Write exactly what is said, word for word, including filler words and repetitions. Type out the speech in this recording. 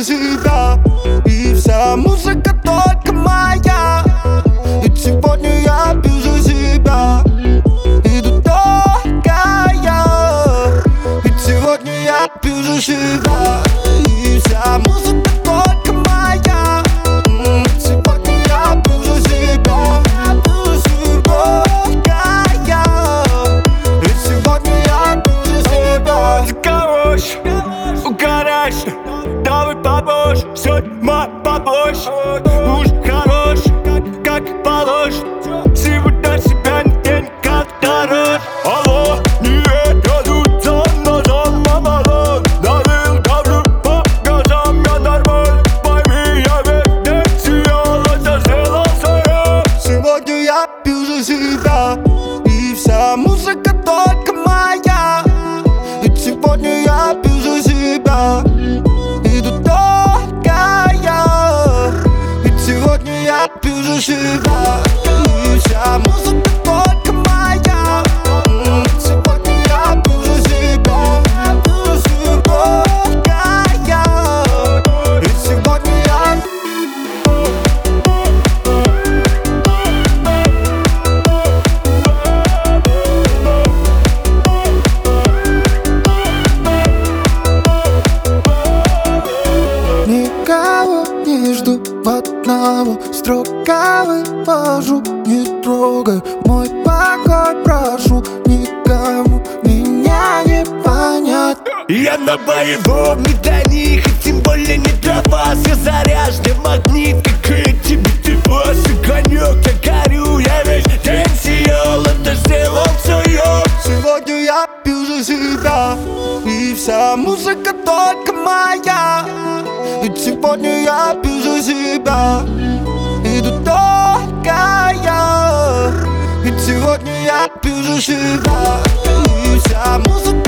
себя. И вся музыка только моя. Ведь сегодня я пью за себя. Иду только я. Ведь сегодня я пью за себя. И вся музыка только моя. Сегодня я пью за себя. Ведь сегодня я пью за себя. Заколочь, угорать, давай побольше. Сегодня побольше, уж хорош, как, как положь. Сегодня себя нигде никак дороже. Алло, нет, я тут сам назад помолон. Давил, давлю по газам, я нормаль. Пойми, я весь день сиял, это сделал свое. Сегодня я пью за себя. И вся музыка только моя. Ведь сегодня я пью за себя. Иду только я. Ведь сегодня я пью за себя. И вся музыка только моя. Сегодня я пью за себя. Только я. Ведь сегодня я никого не жду, одного строго вывожу. Не трогай мой покой, прошу. Никому меня не понять. Я на боевом, не для них, и тем более не для вас. Я заряженный магнит, как эти битвасы. Конек, я горю, я весь день сиял, это сделал свое. Сегодня я пью за себя. И вся музыка только моя. Ведь сегодня я пью за себя. Иду только я. Ведь сегодня я пью за себя. И вся музыка